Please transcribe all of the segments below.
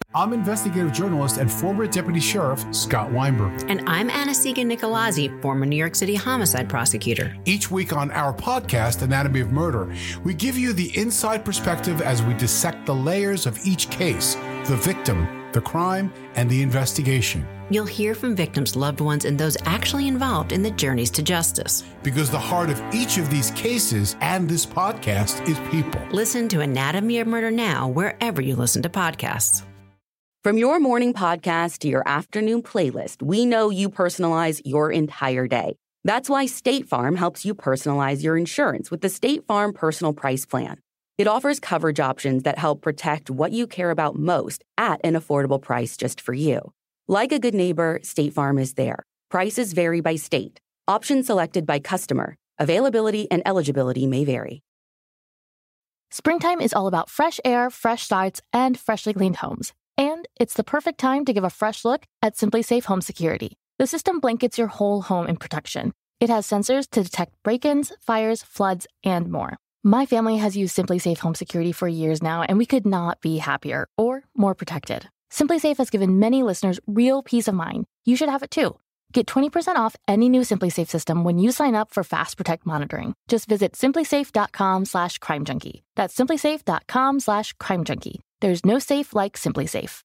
I'm investigative journalist and former deputy sheriff Scott Weinberg. And I'm Anna-Sigga Nicolazzi, former New York City homicide prosecutor. Each week on our podcast, Anatomy of Murder, we give you the inside perspective as we dissect the layers of each case, the victim, the crime, and the investigation. You'll hear from victims' loved ones and those actually involved in the journeys to justice. Because the heart of each of these cases and this podcast is people. Listen to Anatomy of Murder now wherever you listen to podcasts. From your morning podcast to your afternoon playlist, we know you personalize your entire day. That's why State Farm helps you personalize your insurance with the State Farm Personal Price Plan. It offers coverage options that help protect what you care about most at an affordable price just for you. Like a good neighbor, State Farm is there. Prices vary by state. Options selected by customer. Availability and eligibility may vary. Springtime is all about fresh air, fresh starts, and freshly cleaned homes. And it's the perfect time to give a fresh look at Simply Safe Home Security. The system blankets your whole home in protection. It has sensors to detect break-ins, fires, floods, and more. My family has used Simply Safe Home Security for years now, and we could not be happier or more protected. Simply Safe has given many listeners real peace of mind. You should have it too. Get 20% off any new Simply Safe system when you sign up for Fast Protect monitoring. Just visit simplysafe.com/crimejunkie. That's simplysafe.com/crimejunkie. There's no safe like Simply Safe.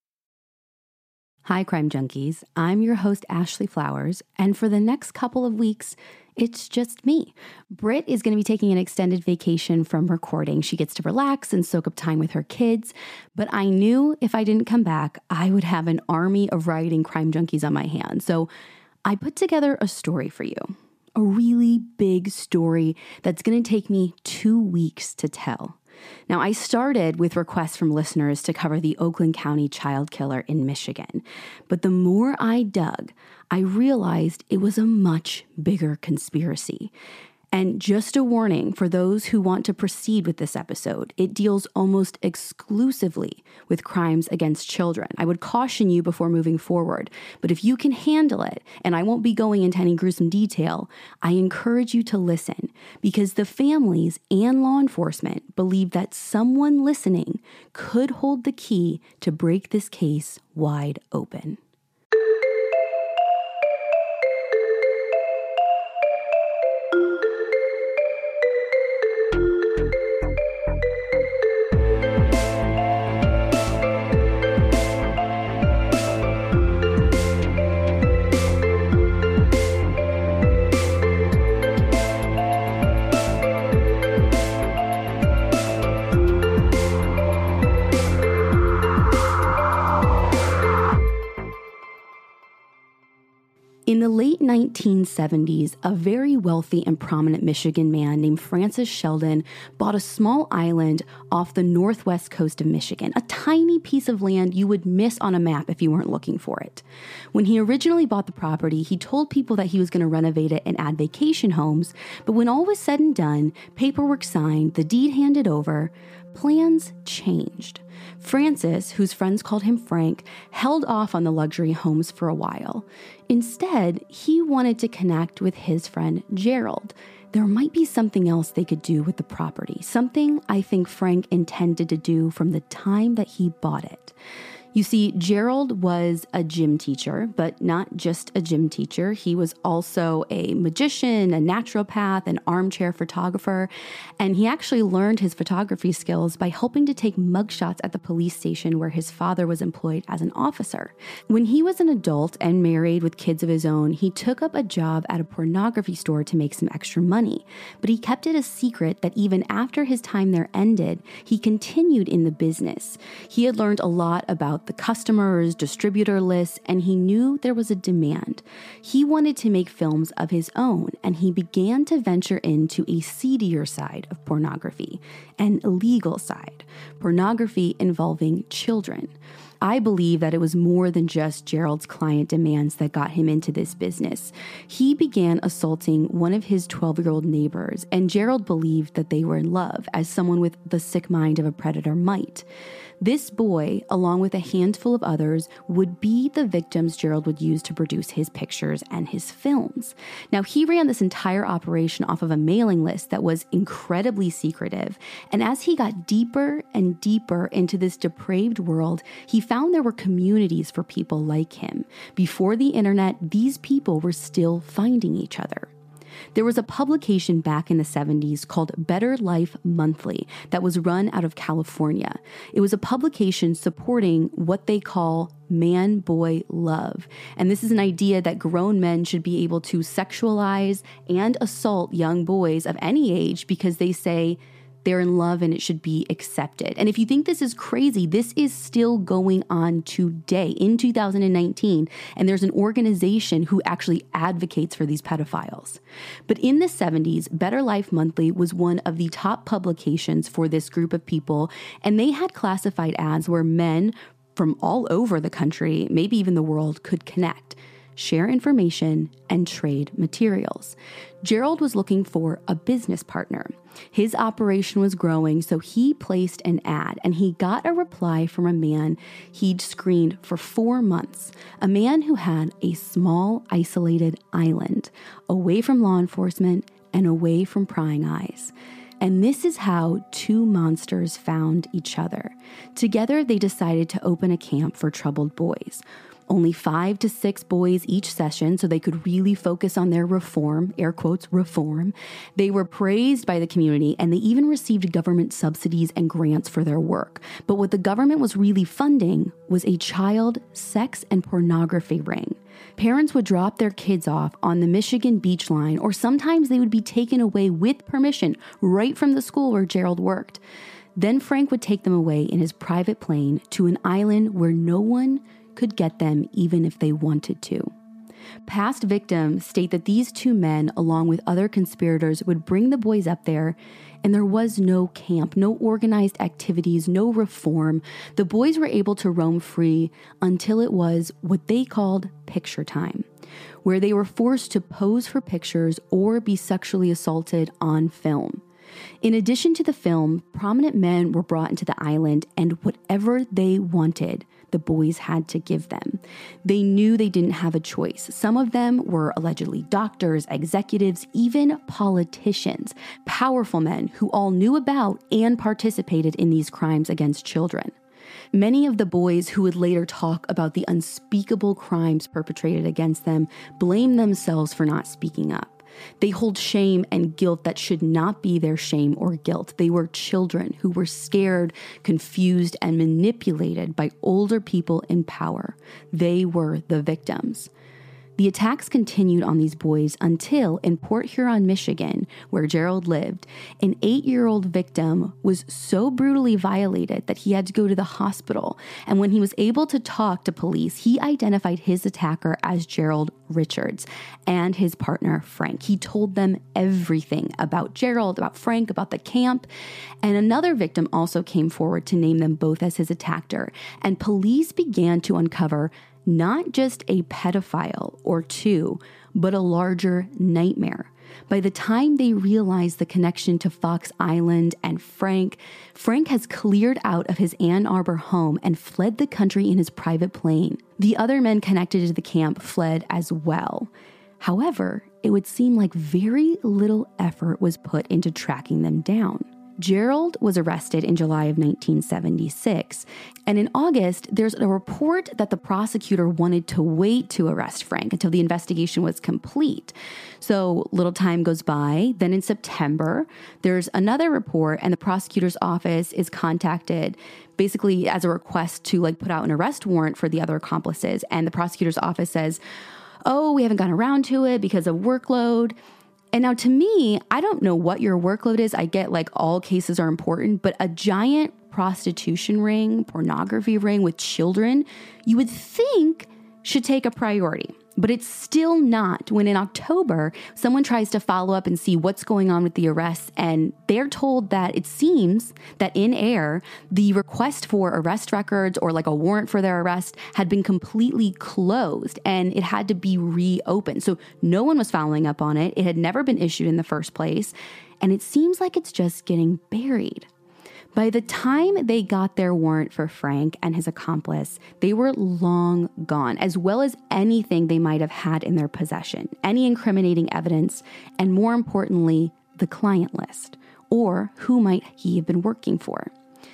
Hi, Crime Junkies. I'm your host, Ashley Flowers, and for the next couple of weeks, it's just me. Britt is going to be taking an extended vacation from recording. She gets to relax and soak up time with her kids, but I knew if I didn't come back, I would have an army of writing crime junkies on my hands. So I put together a story for you, a really big story that's going to take me 2 weeks to tell. Now, I started with requests from listeners to cover the Oakland County child killer in Michigan, but the more I dug, I realized it was a much bigger conspiracy. And just a warning for those who want to proceed with this episode, it deals almost exclusively with crimes against children. I would caution you before moving forward, but if you can handle it, and I won't be going into any gruesome detail, I encourage you to listen because the families and law enforcement believe that someone listening could hold the key to break this case wide open. In the late 1970s, a very wealthy and prominent Michigan man named Francis Sheldon bought a small island off the northwest coast of Michigan, a tiny piece of land you would miss on a map if you weren't looking for it. When he originally bought the property, he told people that he was going to renovate it and add vacation homes, but when all was said and done, paperwork signed, the deed handed over, plans changed. Francis, whose friends called him Frank, held off on the luxury homes for a while. Instead, he wanted to connect with his friend Gerald. There might be something else they could do with the property, something I think Frank intended to do from the time that he bought it. You see, Gerald was a gym teacher, but not just a gym teacher. He was also a magician, a naturopath, an armchair photographer, and he actually learned his photography skills by helping to take mugshots at the police station where his father was employed as an officer. When he was an adult and married with kids of his own, he took up a job at a pornography store to make some extra money, but he kept it a secret that even after his time there ended, he continued in the business. He had learned a lot about the customers, distributor lists, and he knew there was a demand. He wanted to make films of his own, and he began to venture into a seedier side of pornography, an illegal side, pornography involving children. I believe that it was more than just Gerald's client demands that got him into this business. He began assaulting one of his 12-year-old neighbors, and Gerald believed that they were in love, as someone with the sick mind of a predator might. This boy, along with a handful of others, would be the victims Gerald would use to produce his pictures and his films. Now, he ran this entire operation off of a mailing list that was incredibly secretive. And as he got deeper and deeper into this depraved world, he found there were communities for people like him. Before the internet, these people were still finding each other. There was a publication back in the 70s called Better Life Monthly that was run out of California. It was a publication supporting what they call man-boy love. And this is an idea that grown men should be able to sexualize and assault young boys of any age because they say they're in love and it should be accepted. And if you think this is crazy, this is still going on today in 2019. And there's an organization who actually advocates for these pedophiles. But in the 70s, Better Life Monthly was one of the top publications for this group of people. And they had classified ads where men from all over the country, maybe even the world, could connect, share information, and trade materials. Gerald was looking for a business partner. His operation was growing, so he placed an ad, and he got a reply from a man he'd screened for 4 months, a man who had a small, isolated island, away from law enforcement and away from prying eyes. And this is how two monsters found each other. Together, they decided to open a camp for troubled boys. Only 5 to 6 boys each session, so they could really focus on their reform, air quotes, reform. They were praised by the community, and they even received government subsidies and grants for their work. But what the government was really funding was a child sex and pornography ring. Parents would drop their kids off on the Michigan beach line, or sometimes they would be taken away with permission right from the school where Gerald worked. Then Frank would take them away in his private plane to an island where no one could get them even if they wanted to. Past victims state that these two men, along with other conspirators, would bring the boys up there, and there was no camp, no organized activities, no reform. The boys were able to roam free until it was what they called picture time, where they were forced to pose for pictures or be sexually assaulted on film. In addition to the film, prominent men were brought into the island, and whatever they wanted, the boys had to give them. They knew they didn't have a choice. Some of them were allegedly doctors, executives, even politicians, powerful men who all knew about and participated in these crimes against children. Many of the boys who would later talk about the unspeakable crimes perpetrated against them blame themselves for not speaking up. They hold shame and guilt that should not be their shame or guilt. They were children who were scared, confused, and manipulated by older people in power. They were the victims. The attacks continued on these boys until in Port Huron, Michigan, where Gerald lived, an 8-year-old victim was so brutally violated that he had to go to the hospital. And when he was able to talk to police, he identified his attacker as Gerald Richards and his partner, Frank. He told them everything about Gerald, about Frank, about the camp. And another victim also came forward to name them both as his attacker. And police began to uncover not just a pedophile or two, but a larger nightmare. By the time they realized the connection to Fox Island and Frank has cleared out of his Ann Arbor home and fled the country in his private plane. The other men connected to the camp fled as well. However, it would seem like very little effort was put into tracking them down. Gerald was arrested in July of 1976, and in August, there's a report that the prosecutor wanted to wait to arrest Frank until the investigation was complete. So little time goes by. Then in September, there's another report, and the prosecutor's office is contacted basically as a request to put out an arrest warrant for the other accomplices. And the prosecutor's office says, "Oh, we haven't gotten around to it because of workload." And now to me, I don't know what your workload is. I get all cases are important, but a giant prostitution ring, pornography ring with children, you would think should take a priority. But it's still not when in October, someone tries to follow up and see what's going on with the arrests, and they're told that it seems that in air, the request for arrest records or a warrant for their arrest had been completely closed and it had to be reopened. So no one was following up on it. It had never been issued in the first place, and it seems like it's just getting buried. By the time they got their warrant for Frank and his accomplice, they were long gone, as well as anything they might have had in their possession, any incriminating evidence, and more importantly, the client list, or who might he have been working for.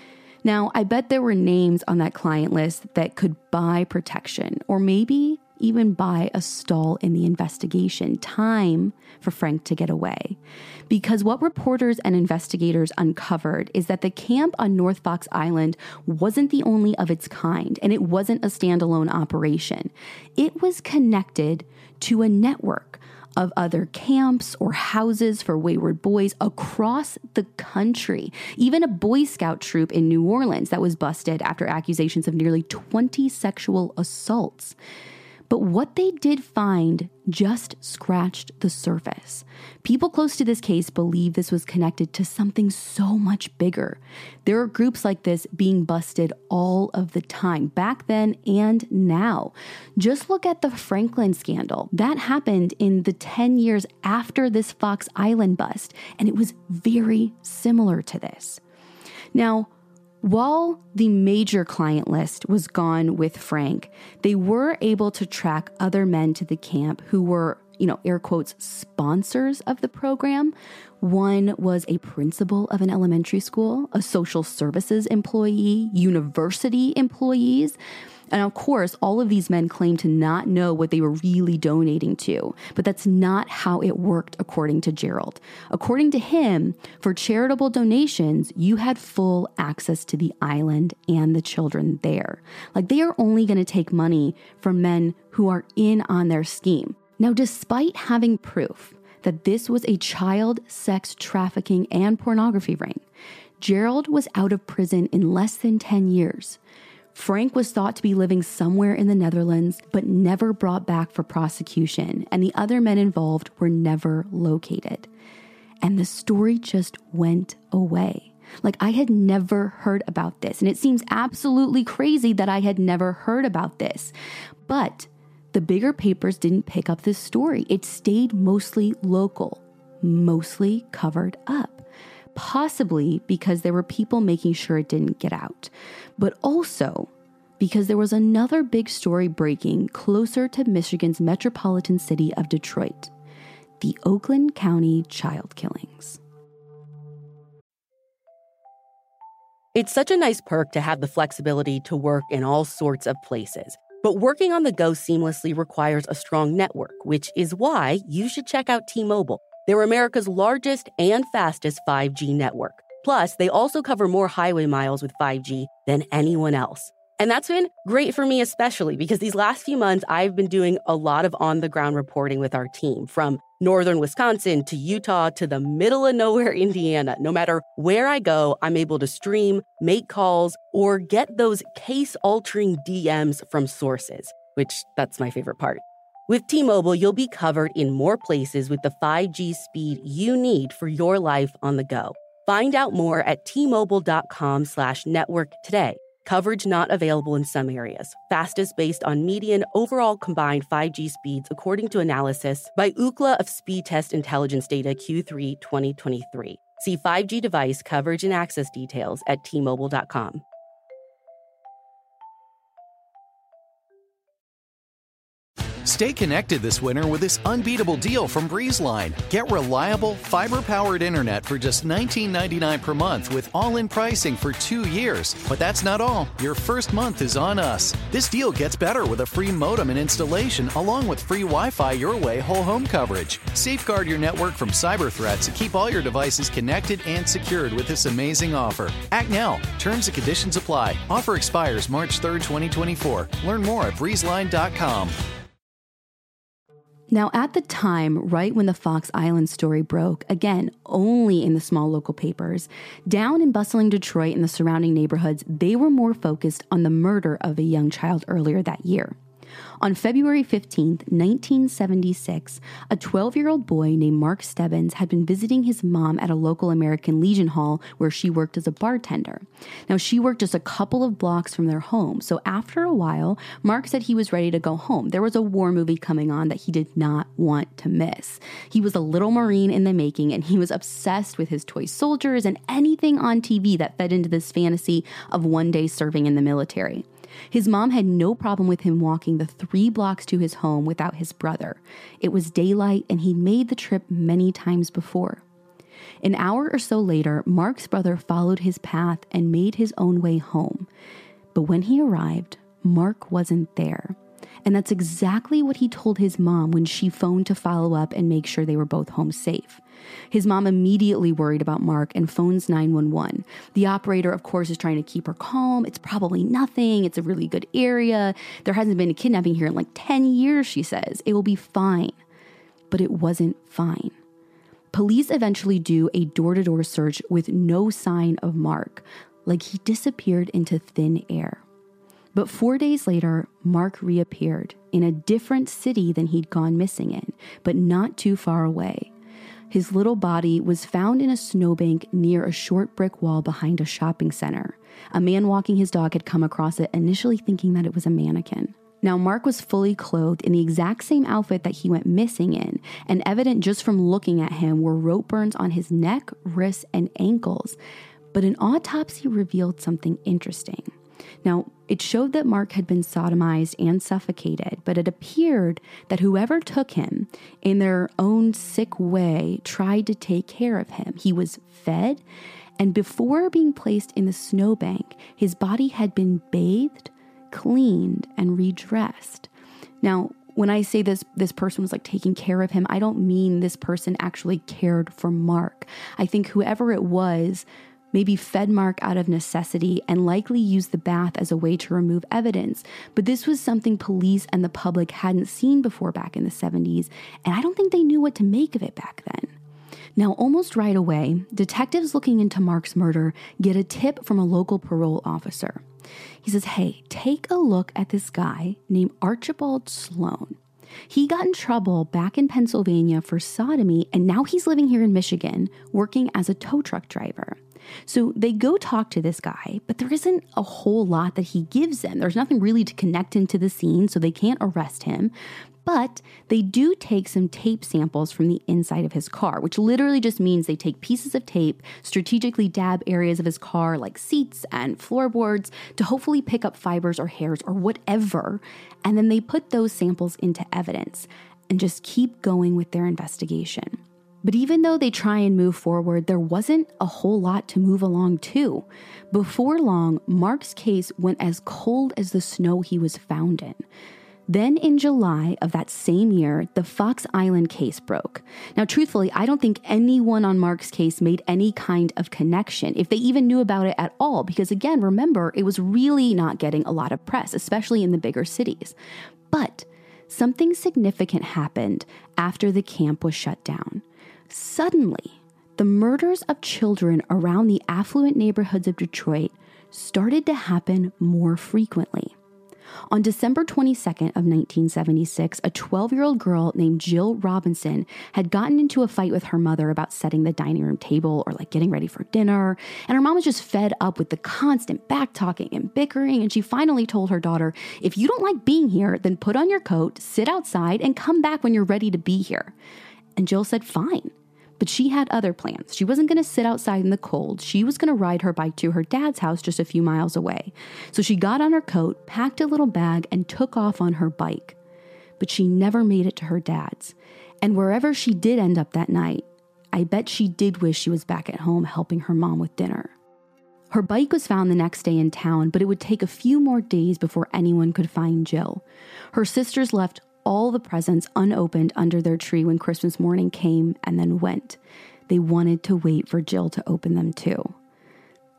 Now, I bet there were names on that client list that could buy protection, or maybe even buy a stall in the investigation, time for Frank to get away. Because what reporters and investigators uncovered is that the camp on North Fox Island wasn't the only of its kind, and it wasn't a standalone operation. It was connected to a network of other camps or houses for wayward boys across the country. Even a Boy Scout troop in New Orleans that was busted after accusations of nearly 20 sexual assaults. But what they did find just scratched the surface. People close to this case believe this was connected to something so much bigger. There are groups like this being busted all of the time, back then and now. Just look at the Franklin scandal. That happened in the 10 years after this Fox Island bust, and it was very similar to this. Now, while the major client list was gone with Frank, they were able to track other men to the camp who were, air quotes, sponsors of the program. One was a principal of an elementary school, a social services employee, university employees. And of course, all of these men claimed to not know what they were really donating to, but that's not how it worked according to Gerald. According to him, for charitable donations, you had full access to the island and the children there. Like, they are only going to take money from men who are in on their scheme. Now, despite having proof that this was a child sex trafficking and pornography ring, Gerald was out of prison in less than 10 years. Frank was thought to be living somewhere in the Netherlands, but never brought back for prosecution, and the other men involved were never located. And the story just went away. Like, I had never heard about this, and it seems absolutely crazy that I had never heard about this. But the bigger papers didn't pick up this story. It stayed mostly local, mostly covered up. Possibly because there were people making sure it didn't get out, but also because there was another big story breaking closer to Michigan's metropolitan city of Detroit, the Oakland County child killings. It's such a nice perk to have the flexibility to work in all sorts of places. But working on the go seamlessly requires a strong network, which is why you should check out T-Mobile. They're America's largest and fastest 5G network. Plus, they also cover more highway miles with 5G than anyone else. And that's been great for me especially because these last few months, I've been doing a lot of on-the-ground reporting with our team, from northern Wisconsin to Utah to the middle of nowhere, Indiana. No matter where I go, I'm able to stream, make calls, or get those case-altering DMs from sources, which that's my favorite part. With T-Mobile, you'll be covered in more places with the 5G speed you need for your life on the go. Find out more at T-Mobile.com/network today. Coverage not available in some areas. Fastest based on median overall combined 5G speeds, according to analysis by Ookla of Speed Test Intelligence Data Q3 2023. See 5G device coverage and access details at T-Mobile.com. Stay connected this winter with this unbeatable deal from BreezeLine. Get reliable, fiber-powered internet for just $19.99 per month with all-in pricing for 2 years. But that's not all. Your first month is on us. This deal gets better with a free modem and installation, along with free Wi-Fi your way whole home coverage. Safeguard your network from cyber threats and keep all your devices connected and secured with this amazing offer. Act now. Terms and conditions apply. Offer expires March 3rd, 2024. Learn more at breezeline.com. Now, at the time, right when the Fox Island story broke, again, only in the small local papers, down in bustling Detroit and the surrounding neighborhoods, they were more focused on the murder of a young child earlier that year. On February 15th, 1976, a 12-year-old boy named Mark Stebbins had been visiting his mom at a local American Legion hall where she worked as a bartender. Now, she worked just a couple of blocks from their home, so after a while, Mark said he was ready to go home. There was a war movie coming on that he did not want to miss. He was a little Marine in the making, and he was obsessed with his toy soldiers and anything on TV that fed into this fantasy of one day serving in the military. His mom had no problem with him walking the 3 blocks to his home without his brother. It was daylight, and he'd made the trip many times before. An hour or so later, Mark's brother followed his path and made his own way home. But when he arrived, Mark wasn't there. And that's exactly what he told his mom when she phoned to follow up and make sure they were both home safe. His mom immediately worried about Mark and phones 911. The operator, of course, is trying to keep her calm. It's probably nothing. It's a really good area. There hasn't been a kidnapping here in like 10 years, she says. It will be fine. But it wasn't fine. Police eventually do a door-to-door search with no sign of Mark, like he disappeared into thin air. But 4 days later, Mark reappeared in a different city than he'd gone missing in, but not too far away. His little body was found in a snowbank near a short brick wall behind a shopping center. A man walking his dog had come across it, initially thinking that it was a mannequin. Now, Mark was fully clothed in the exact same outfit that he went missing in, and evident just from looking at him were rope burns on his neck, wrists, and ankles. But an autopsy revealed something interesting. Now, it showed that Mark had been sodomized and suffocated, but it appeared that whoever took him, in their own sick way, tried to take care of him. He was fed, and before being placed in the snowbank, his body had been bathed, cleaned, and redressed. Now, when I say this person was like taking care of him, I don't mean this person actually cared for Mark. I think whoever it was maybe fed Mark out of necessity and likely used the bath as a way to remove evidence. But this was something police and the public hadn't seen before back in the 70s, and I don't think they knew what to make of it back then. Now, almost right away, detectives looking into Mark's murder get a tip from a local parole officer. He says, hey, take a look at this guy named Archibald Sloan. He got in trouble back in Pennsylvania for sodomy, and now he's living here in Michigan, working as a tow truck driver. So they go talk to this guy, but there isn't a whole lot that he gives them. There's nothing really to connect him to the scene, so they can't arrest him. But they do take some tape samples from the inside of his car, which literally just means they take pieces of tape, strategically dab areas of his car like seats and floorboards to hopefully pick up fibers or hairs or whatever, and then they put those samples into evidence and just keep going with their investigation. But even though they try and move forward, there wasn't a whole lot to move along to. Before long, Mark's case went as cold as the snow he was found in. Then in July of that same year, the Fox Island case broke. Now, truthfully, I don't think anyone on Mark's case made any kind of connection, if they even knew about it at all, because again, remember, it was really not getting a lot of press, especially in the bigger cities. But something significant happened after the camp was shut down. Suddenly, the murders of children around the affluent neighborhoods of Detroit started to happen more frequently. On December 22nd of 1976, a 12-year-old girl named Jill Robinson had gotten into a fight with her mother about setting the dining room table or like getting ready for dinner. And her mom was just fed up with the constant back-talking and bickering. And she finally told her daughter, if you don't like being here, then put on your coat, sit outside, and come back when you're ready to be here. And Jill said, fine. But she had other plans. She wasn't going to sit outside in the cold. She was going to ride her bike to her dad's house just a few miles away. So she got on her coat, packed a little bag, and took off on her bike. But she never made it to her dad's. And wherever she did end up that night, I bet she did wish she was back at home helping her mom with dinner. Her bike was found the next day in town, but it would take a few more days before anyone could find Jill. Her sisters left all the presents unopened under their tree when Christmas morning came and then went. They wanted to wait for Jill to open them too.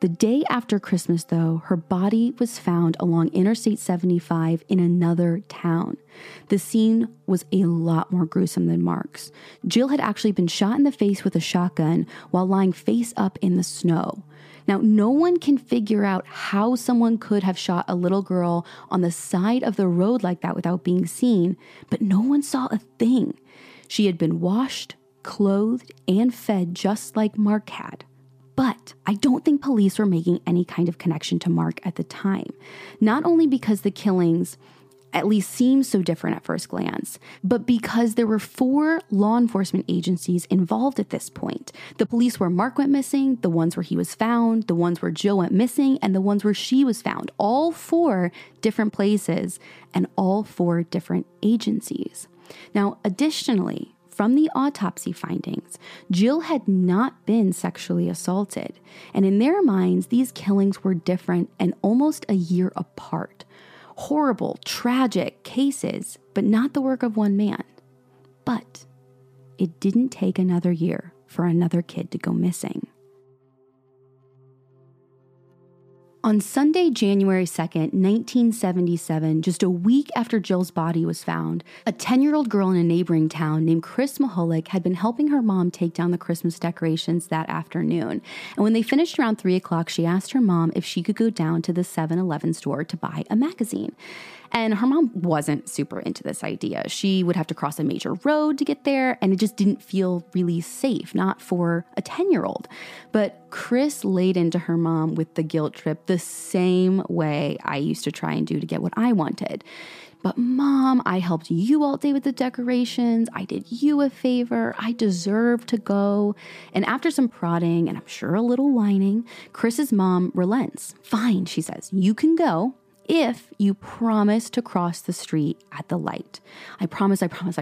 The day after Christmas, though, her body was found along Interstate 75 in another town. The scene was a lot more gruesome than Mark's. Jill had actually been shot in the face with a shotgun while lying face up in the snow. Now, no one can figure out how someone could have shot a little girl on the side of the road like that without being seen, but no one saw a thing. She had been washed, clothed, and fed just like Mark had. But I don't think police were making any kind of connection to Mark at the time. Not only because the killings at least seemed so different at first glance, but because there were 4 law enforcement agencies involved at this point. The police where Mark went missing, the ones where he was found, the ones where Jill went missing, and the ones where she was found. All 4 different places and all 4 different agencies. Now, additionally, from the autopsy findings, Jill had not been sexually assaulted. And in their minds, these killings were different and almost a year apart. Horrible, tragic cases, but not the work of one man. But it didn't take another year for another kid to go missing. On Sunday, January 2nd, 1977, just a week after Jill's body was found, a 10-year-old girl in a neighboring town named Chris Mahalik had been helping her mom take down the Christmas decorations that afternoon. And when they finished around 3 o'clock, she asked her mom if she could go down to the 7-Eleven store to buy a magazine. And her mom wasn't super into this idea. She would have to cross a major road to get there, and it just didn't feel really safe, not for a 10-year-old. But Chris laid into her mom with the guilt trip the same way I used to try and do to get what I wanted. But Mom, I helped you all day with the decorations. I did you a favor. I deserve to go. And after some prodding, and I'm sure a little whining, Chris's mom relents. Fine, she says, you can go if you promise to cross the street at the light. I promise.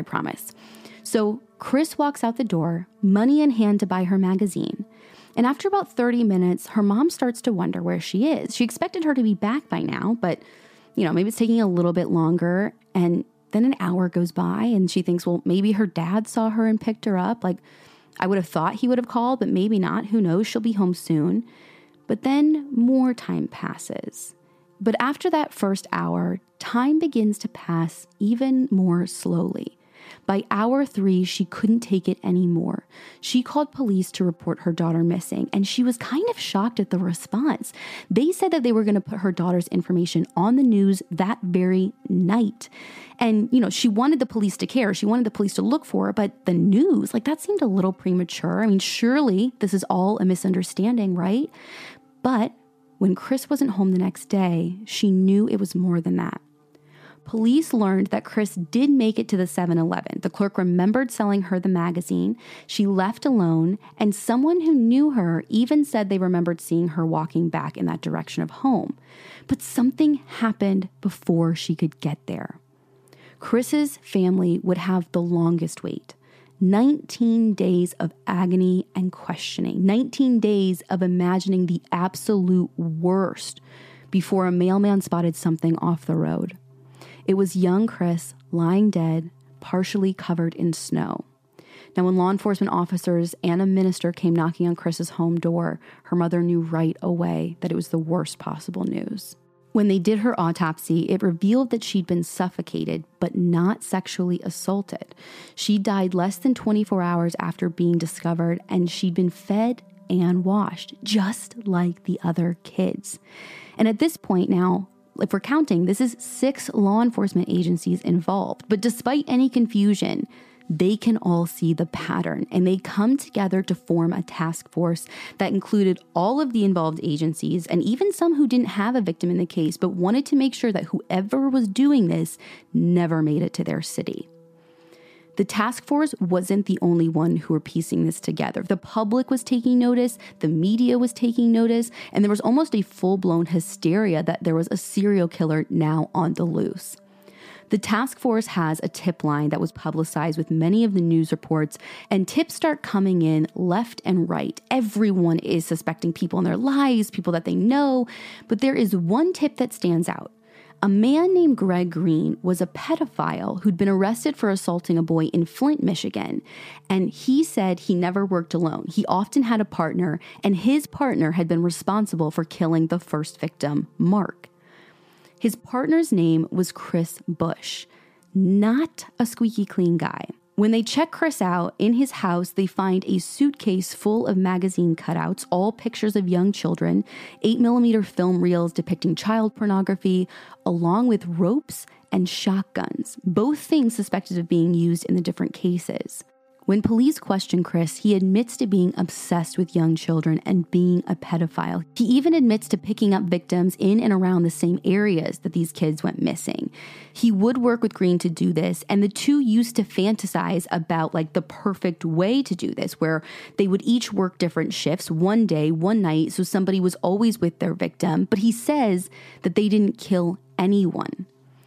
So Chris walks out the door, money in hand to buy her magazine. And after about 30 minutes, her mom starts to wonder where she is. She expected her to be back by now, but maybe it's taking a little bit longer. And then an hour goes by and she thinks, well, maybe her dad saw her and picked her up. Like, I would have thought he would have called, but maybe not. Who knows? She'll be home soon. But then more time passes. But after that first hour, time begins to pass even more slowly. By hour 3, she couldn't take it anymore. She called police to report her daughter missing, and she was kind of shocked at the response. They said that they were going to put her daughter's information on the news that very night. And, she wanted the police to care. She wanted the police to look for her, but the news, that seemed a little premature. I mean, surely this is all a misunderstanding, right? But when Chris wasn't home the next day, she knew it was more than that. Police learned that Chris did make it to the 7-Eleven. The clerk remembered selling her the magazine. She left alone, and someone who knew her even said they remembered seeing her walking back in that direction of home. But something happened before she could get there. Chris's family would have the longest wait. 19 days of agony and questioning. 19 days of imagining the absolute worst before a mailman spotted something off the road. It was young Chris lying dead, partially covered in snow. Now, when law enforcement officers and a minister came knocking on Chris's home door, her mother knew right away that it was the worst possible news. When they did her autopsy, it revealed that she'd been suffocated, but not sexually assaulted. She died less than 24 hours after being discovered, and she'd been fed and washed, just like the other kids. And at this point now, if we're counting, this is 6 law enforcement agencies involved. But despite any confusion, they can all see the pattern, and they come together to form a task force that included all of the involved agencies and even some who didn't have a victim in the case, but wanted to make sure that whoever was doing this never made it to their city. The task force wasn't the only one who were piecing this together. The public was taking notice, the media was taking notice, and there was almost a full-blown hysteria that there was a serial killer now on the loose. The task force has a tip line that was publicized with many of the news reports, and tips start coming in left and right. Everyone is suspecting people in their lives, people that they know, but there is one tip that stands out. A man named Greg Green was a pedophile who'd been arrested for assaulting a boy in Flint, Michigan. And he said he never worked alone. He often had a partner, and his partner had been responsible for killing the first victim, Mark. His partner's name was Chris Bush, not a squeaky clean guy. When they check Chris out in his house, they find a suitcase full of magazine cutouts, all pictures of young children, 8mm film reels depicting child pornography, along with ropes and shotguns, both things suspected of being used in the different cases. When police question Chris, he admits to being obsessed with young children and being a pedophile. He even admits to picking up victims in and around the same areas that these kids went missing. He would work with Green to do this, and the two used to fantasize about the perfect way to do this, where they would each work different shifts, one day, one night, so somebody was always with their victim. But he says that they didn't kill anyone.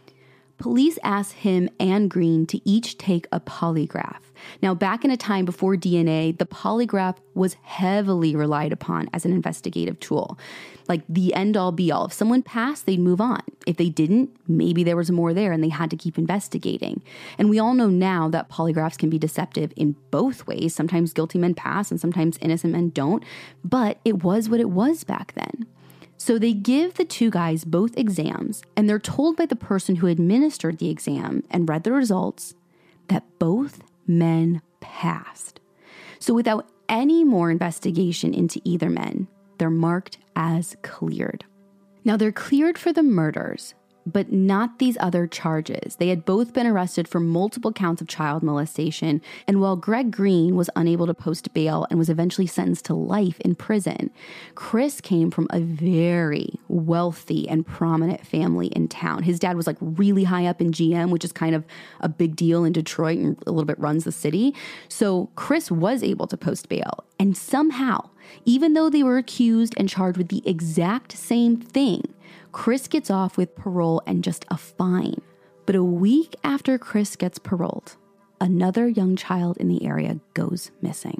Police asked him and Green to each take a polygraph. Now, back in a time before DNA, the polygraph was heavily relied upon as an investigative tool. Like the end-all be-all. If someone passed, they'd move on. If they didn't, maybe there was more there and they had to keep investigating. And we all know now that polygraphs can be deceptive in both ways. Sometimes guilty men pass and sometimes innocent men don't. But it was what it was back then. So they give the two guys both exams, and they're told by the person who administered the exam and read the results that both men passed. So without any more investigation into either men, they're marked as cleared. Now they're cleared for the murders, but not these other charges. They had both been arrested for multiple counts of child molestation, and while Greg Green was unable to post bail and was eventually sentenced to life in prison, Chris came from a very wealthy and prominent family in town. His dad was really high up in GM, which is kind of a big deal in Detroit and a little bit runs the city. So Chris was able to post bail, and somehow, even though they were accused and charged with the exact same thing, Chris gets off with parole and just a fine. But a week after Chris gets paroled, another young child in the area goes missing.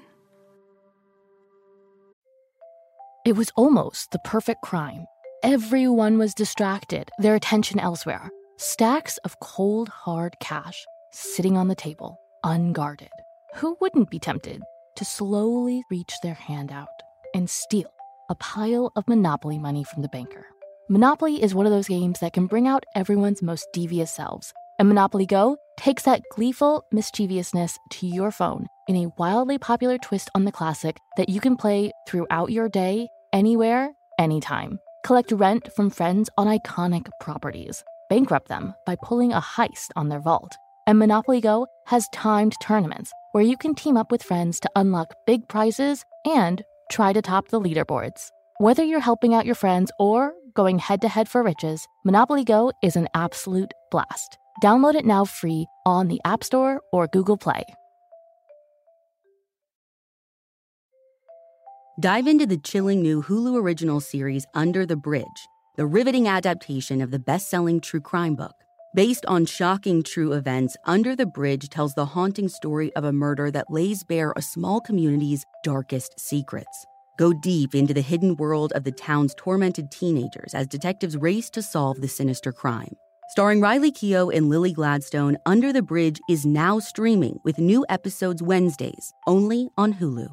It was almost the perfect crime. Everyone was distracted, their attention elsewhere. Stacks of cold, hard cash sitting on the table, unguarded. Who wouldn't be tempted to slowly reach their hand out and steal a pile of Monopoly money from the banker? Monopoly is one of those games that can bring out everyone's most devious selves. And Monopoly Go takes that gleeful mischievousness to your phone in a wildly popular twist on the classic that you can play throughout your day, anywhere, anytime. Collect rent from friends on iconic properties. Bankrupt them by pulling a heist on their vault. And Monopoly Go has timed tournaments where you can team up with friends to unlock big prizes and try to top the leaderboards. Whether you're helping out your friends or going head-to-head for riches, Monopoly Go is an absolute blast. Download it now free on the App Store or Google Play. Dive into the chilling new Hulu original series Under the Bridge, the riveting adaptation of the best-selling true crime book. Based on shocking true events, Under the Bridge tells the haunting story of a murder that lays bare a small community's darkest secrets. Go deep into the hidden world of the town's tormented teenagers as detectives race to solve the sinister crime. Starring Riley Keough and Lily Gladstone, Under the Bridge is now streaming with new episodes Wednesdays, only on Hulu.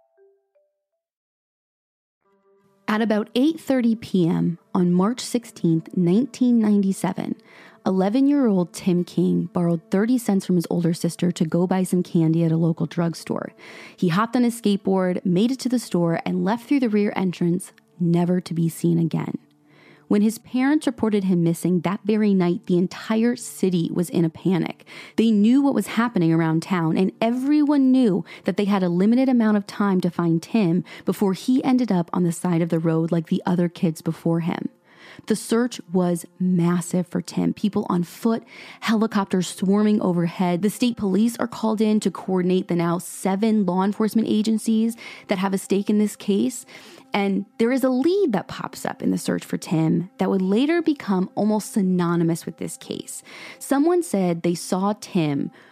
At about 8:30 p.m. on March 16, 1997, 11-year-old Tim King borrowed 30 cents from his older sister to go buy some candy at a local drugstore. He hopped on his skateboard, made it to the store, and left through the rear entrance, never to be seen again. When his parents reported him missing that very night, the entire city was in a panic. They knew what was happening around town, and everyone knew that they had a limited amount of time to find Tim before he ended up on the side of the road like the other kids before him. The search was massive for Tim. People on foot, helicopters swarming overhead. The state police are called in to coordinate the now 7 law enforcement agencies that have a stake in this case. And there is a lead that pops up in the search for Tim that would later become almost synonymous with this case. Someone said they saw Tim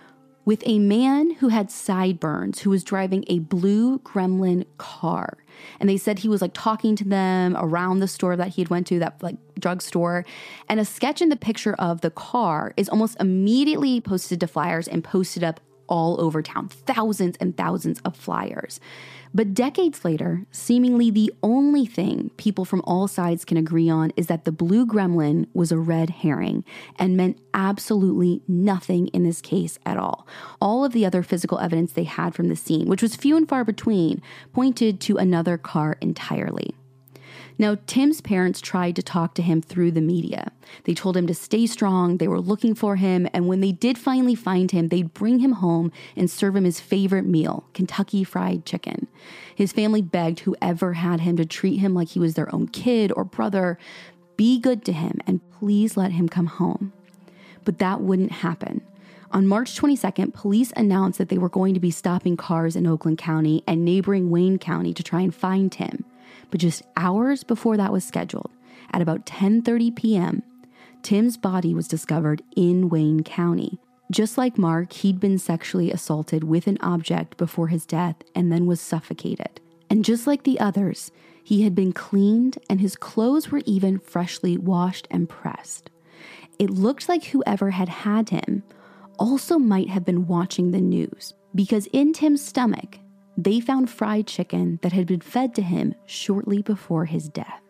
with a man who had sideburns who was driving a blue Gremlin car. And they said he was like talking to them around the store that he had went to, that like drugstore. And a sketch in the picture of the car is almost immediately posted to flyers and posted up all over town, thousands and thousands of flyers. But decades later, seemingly the only thing people from all sides can agree on is that the blue Gremlin was a red herring and meant absolutely nothing in this case at all. All of the other physical evidence they had from the scene, which was few and far between, pointed to another car entirely. Now, Tim's parents tried to talk to him through the media. They told him to stay strong, they were looking for him, and when they did finally find him, they'd bring him home and serve him his favorite meal, Kentucky Fried Chicken. His family begged whoever had him to treat him like he was their own kid or brother, be good to him, and please let him come home. But that wouldn't happen. On March 22nd, police announced that they were going to be stopping cars in Oakland County and neighboring Wayne County to try and find Tim. But just hours before that was scheduled, at about 10:30 p.m., Tim's body was discovered in Wayne County. Just like Mark, he'd been sexually assaulted with an object before his death and then was suffocated. And just like the others, he had been cleaned and his clothes were even freshly washed and pressed. It looked like whoever had had him also might have been watching the news, because in Tim's stomach, they found fried chicken that had been fed to him shortly before his death.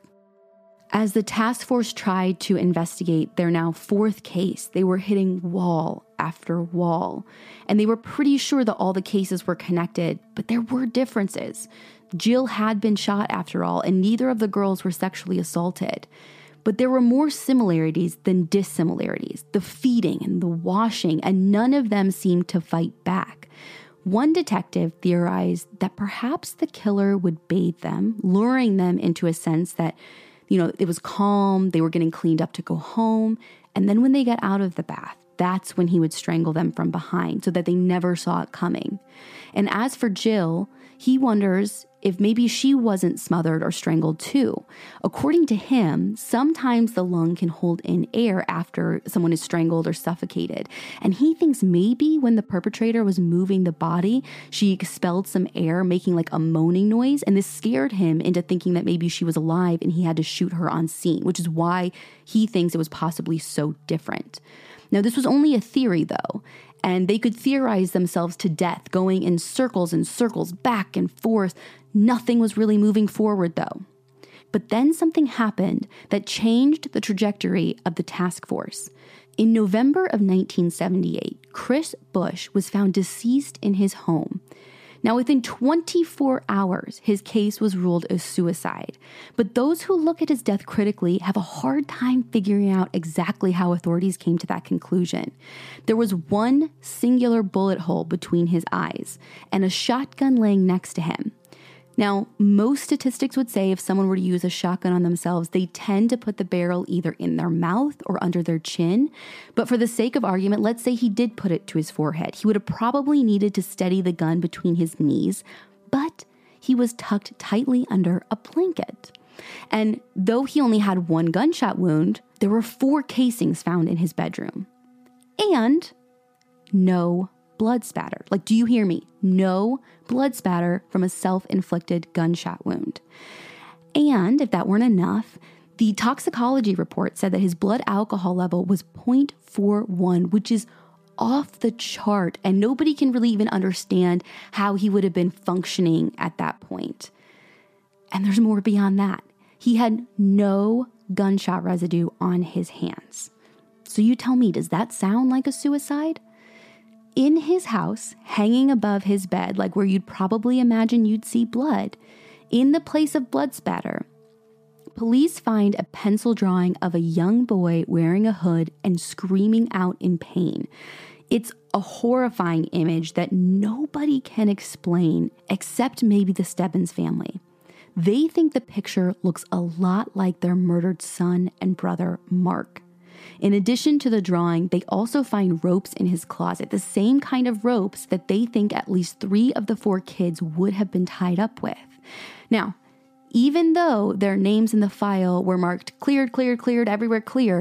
As the task force tried to investigate their now fourth case, they were hitting wall after wall, and they were pretty sure that all the cases were connected, but there were differences. Jill had been shot after all, and neither of the girls were sexually assaulted. But there were more similarities than dissimilarities, the feeding and the washing, and none of them seemed to fight back. One detective theorized that perhaps the killer would bathe them, luring them into a sense that, it was calm, they were getting cleaned up to go home, and then when they got out of the bath, that's when he would strangle them from behind so that they never saw it coming. And as for Jill, he wonders if maybe she wasn't smothered or strangled too. According to him, sometimes the lung can hold in air after someone is strangled or suffocated. And he thinks maybe when the perpetrator was moving the body, she expelled some air, making like a moaning noise. And this scared him into thinking that maybe she was alive and he had to shoot her on scene, which is why he thinks it was possibly so different. Now, this was only a theory, though, and they could theorize themselves to death, going in circles and circles, back and forth. Nothing was really moving forward, though. But then something happened that changed the trajectory of the task force. In November of 1978, Chris Bush was found deceased in his home. Now, within 24 hours, his case was ruled a suicide. But those who look at his death critically have a hard time figuring out exactly how authorities came to that conclusion. There was one singular bullet hole between his eyes and a shotgun laying next to him. Now, most statistics would say if someone were to use a shotgun on themselves, they tend to put the barrel either in their mouth or under their chin. But for the sake of argument, let's say he did put it to his forehead. He would have probably needed to steady the gun between his knees, but he was tucked tightly under a blanket. And though he only had one gunshot wound, there were 4 casings found in his bedroom. And no blood spatter. Like, do you hear me? No blood spatter from a self-inflicted gunshot wound. And if that weren't enough, the toxicology report said that his blood alcohol level was 0.41, which is off the chart, and nobody can really even understand how he would have been functioning at that point. And there's more beyond that. He had no gunshot residue on his hands. So you tell me, does that sound like a suicide? In his house, hanging above his bed, like where you'd probably imagine you'd see blood, in the place of blood spatter, police find a pencil drawing of a young boy wearing a hood and screaming out in pain. It's a horrifying image that nobody can explain except maybe the Stebbins family. They think the picture looks a lot like their murdered son and brother, Mark. In addition to the drawing, they also find ropes in his closet, the same kind of ropes that they think at least 3 of the 4 kids would have been tied up with. Now, even though their names in the file were marked cleared, everywhere cleared,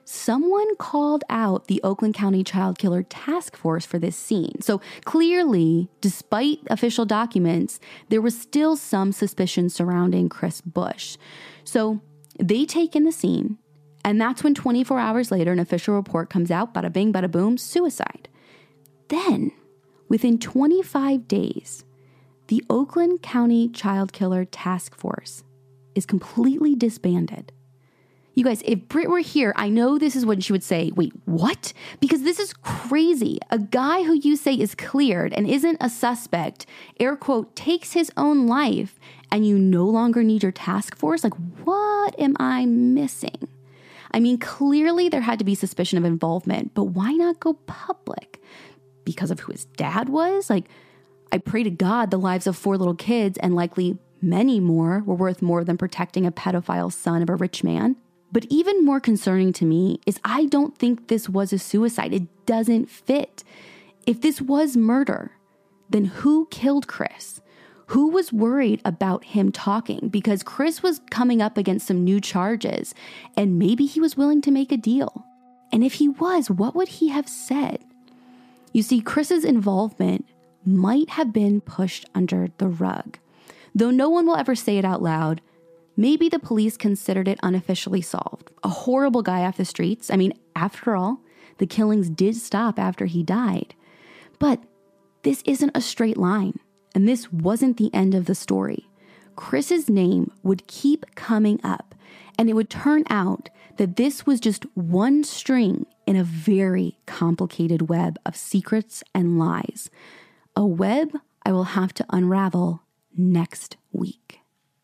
someone called out the Oakland County Child Killer Task Force for this scene. So clearly, despite official documents, there was still some suspicion surrounding Chris Bush. So they take in the scene, and that's when 24 hours later, an official report comes out, bada bing, bada boom, suicide. Then, within 25 days, the Oakland County Child Killer Task Force is completely disbanded. You guys, if Britt were here, I know this is what she would say. Wait, what? Because this is crazy. A guy who you say is cleared and isn't a suspect, air quote, takes his own life, and you no longer need your task force? Like, what am I missing? I mean, clearly there had to be suspicion of involvement, but why not go public? Because of who his dad was? Like, I pray to God the lives of 4 little kids, and likely many more, were worth more than protecting a pedophile son of a rich man. But even more concerning to me is I don't think this was a suicide. It doesn't fit. If this was murder, then who killed Chris? Who was worried about him talking? Because Chris was coming up against some new charges, and maybe he was willing to make a deal. And if he was, what would he have said? You see, Chris's involvement might have been pushed under the rug. Though no one will ever say it out loud, maybe the police considered it unofficially solved. A horrible guy off the streets. I mean, after all, the killings did stop after he died. But this isn't a straight line, and this wasn't the end of the story. Chris's name would keep coming up, and it would turn out that this was just one string in a very complicated web of secrets and lies. A web I will have to unravel next week.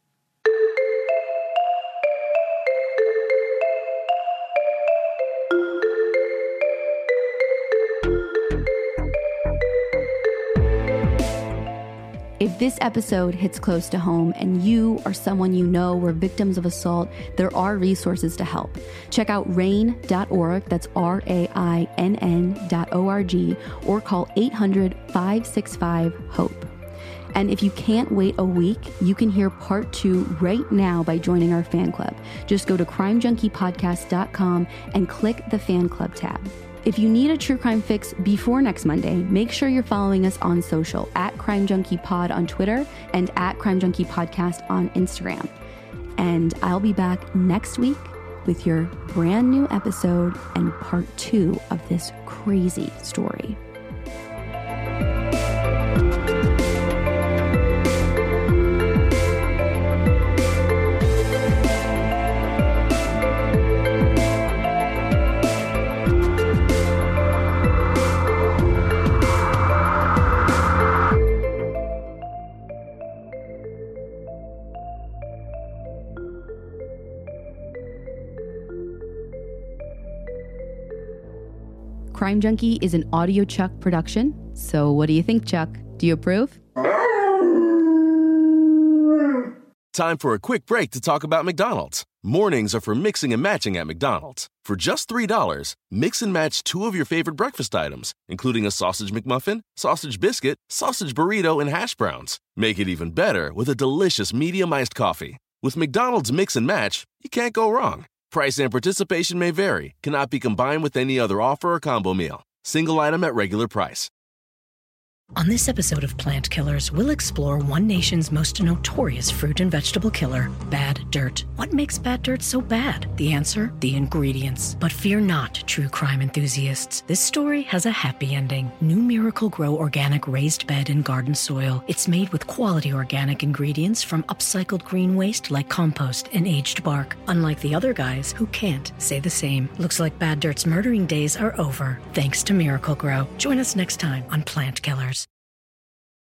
If this episode hits close to home and you or someone you know were victims of assault, there are resources to help. Check out RAINN.org, that's RAINN.org, or call 800-565-HOPE. And if you can't wait a week, you can hear part 2 right now by joining our fan club. Just go to crimejunkiepodcast.com and click the fan club tab. If you need a true crime fix before next Monday, make sure you're following us on social at Crime Junkie Pod on Twitter and at Crime Junkie Podcast on Instagram. And I'll be back next week with your brand new episode and part 2 of this crazy story. Crime Junkie is an Audio Chuck production. So what do you think, Chuck? Do you approve? Time for a quick break to talk about McDonald's. Mornings are for mixing and matching at McDonald's. For just $3, mix and match 2 of your favorite breakfast items, including a sausage McMuffin, sausage biscuit, sausage burrito, and hash browns. Make it even better with a delicious medium iced coffee. With McDonald's Mix and Match, you can't go wrong. Price and participation may vary. Cannot be combined with any other offer or combo meal. Single item at regular price. On this episode of Plant Killers, we'll explore one nation's most notorious fruit and vegetable killer, bad dirt. What makes bad dirt so bad? The answer? The ingredients. But fear not, true crime enthusiasts. This story has a happy ending. New Miracle-Gro organic raised bed and garden soil. It's made with quality organic ingredients from upcycled green waste like compost and aged bark. Unlike the other guys who can't say the same. Looks like bad dirt's murdering days are over, thanks to Miracle-Gro. Join us next time on Plant Killers.